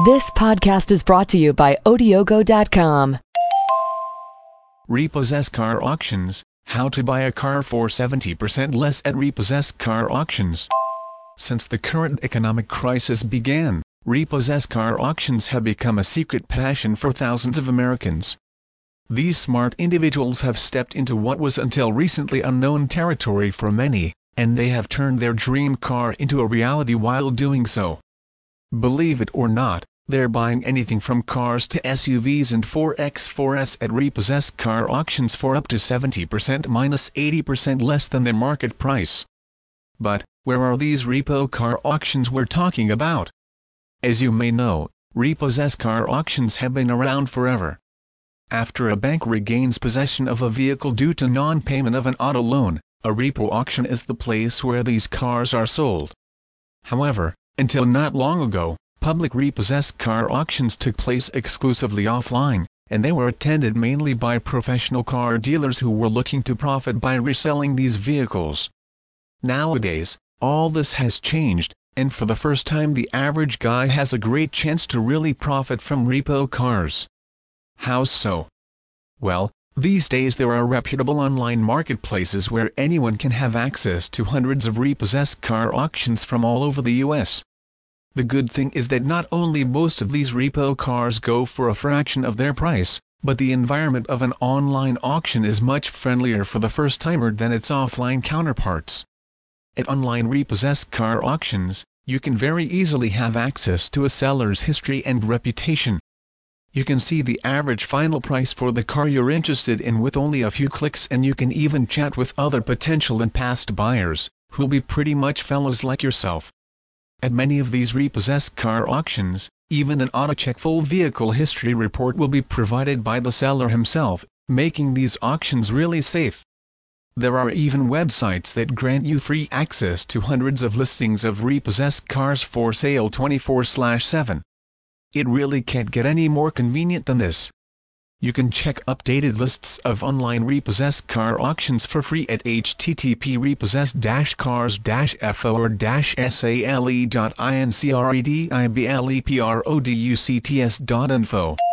This podcast is brought to you by Odiogo.com. Repossessed car auctions: how to buy a car for 70% less at repossessed car auctions. Since the current economic crisis began, repossessed car auctions have become a secret passion for thousands of Americans. These smart individuals have stepped into what was until recently unknown territory for many, and they have turned their dream car into a reality while doing so. Believe it or not, they're buying anything from cars to SUVs and 4x4s at repossessed car auctions for up to 70%-80% less than their market price. But, where are these repo car auctions we're talking about? As you may know, repossessed car auctions have been around forever. After a bank regains possession of a vehicle due to non-payment of an auto loan, a repo auction is the place where these cars are sold. However, until not long ago, public repossessed car auctions took place exclusively offline, and they were attended mainly by professional car dealers who were looking to profit by reselling these vehicles. Nowadays, all this has changed, and for the first time the average guy has a great chance to really profit from repo cars. How so? Well, these days there are reputable online marketplaces where anyone can have access to hundreds of repossessed car auctions from all over the US. The good thing is that not only most of these repo cars go for a fraction of their price, but the environment of an online auction is much friendlier for the first-timer than its offline counterparts. At online repossessed car auctions, you can very easily have access to a seller's history and reputation. You can see the average final price for the car you're interested in with only a few clicks, and you can even chat with other potential and past buyers, who'll be pretty much fellows like yourself. At many of these repossessed car auctions, even an AutoCheck full vehicle history report will be provided by the seller himself, making these auctions really safe. There are even websites that grant you free access to hundreds of listings of repossessed cars for sale 24/7. It really can't get any more convenient than this. You can check updated lists of online repossessed car auctions for free at http://repossessed-cars-for-sale.incredibleproducts.info.